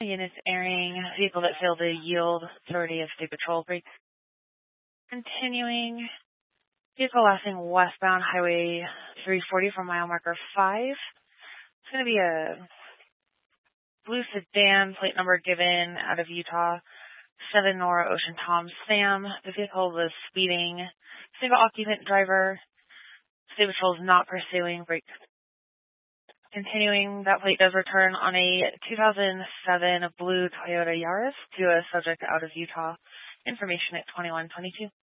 Units airing, vehicle that failed to yield, authority of state patrol brake. Continuing, vehicle lasting westbound Highway 340 from mile marker 5. It's going to be a blue sedan, plate number given out of Utah, 7 Nora Ocean Tom Sam. The vehicle was speeding, single occupant driver. State patrol is not pursuing, brake. Continuing, that plate does return on a 2007 blue Toyota Yaris to a subject out of Utah. Information at 2122.